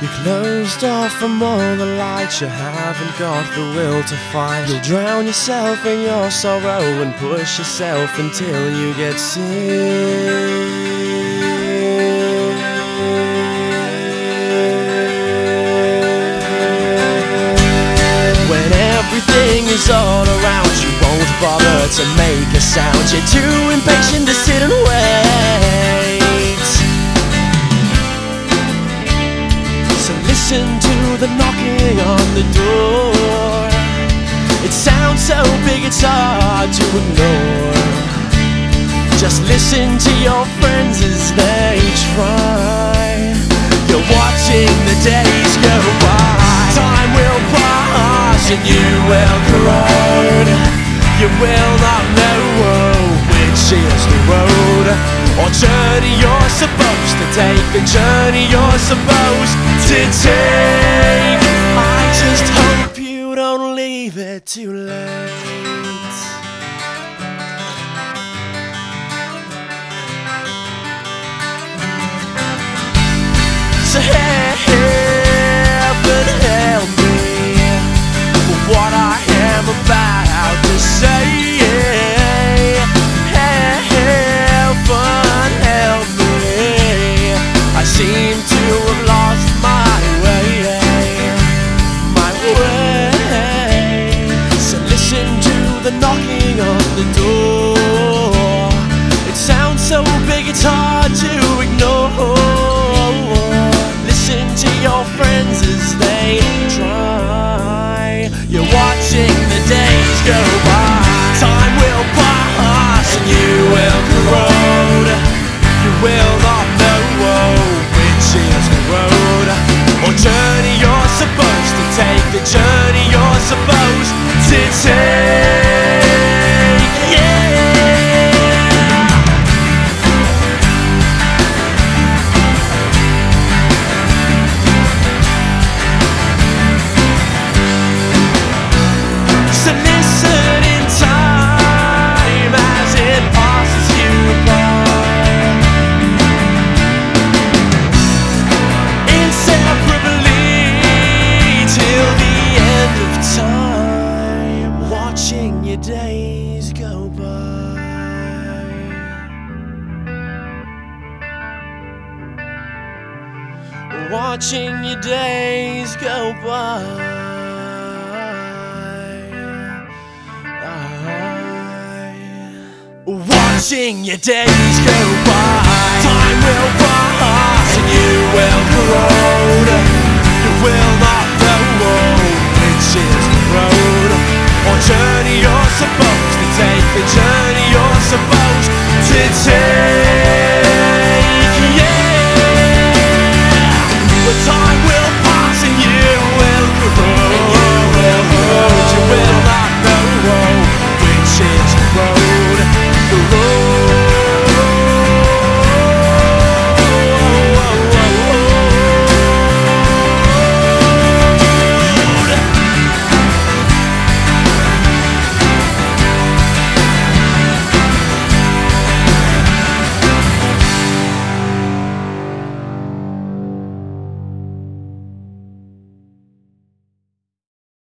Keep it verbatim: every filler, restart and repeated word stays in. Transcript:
You're closed off from all the lights, you haven't got the will to fight. You'll drown yourself in your sorrow and push yourself until you get sick. When everything is all around, you won't bother to make a sound. You're too impatient to sit and wait. So listen to the knocking on the door. It sounds so big it's hard to ignore. Just listen to your friends as they try. You're watching the days go by. Time will pass and you will corrode. You will not know which is the road or journey you're supposed to take. The journey you're supposed to take. I just hope you don't leave it too late. So heaven help me for what I am about to say. Heaven help me, I seem to have lost my way, my way. So listen to the knocking on the door. It sounds so big it's hard to ignore. Listen to your friends as they try. You're watching the days go by. Time will pass and you will corrode. You will not know which is the road or journey you're supposed to take. The journey you're supposed to take. Yeah. So listen in time as it passes you by. Inseparably till the end of time, watching your days go by. Watching your days go by. Watching your days go by.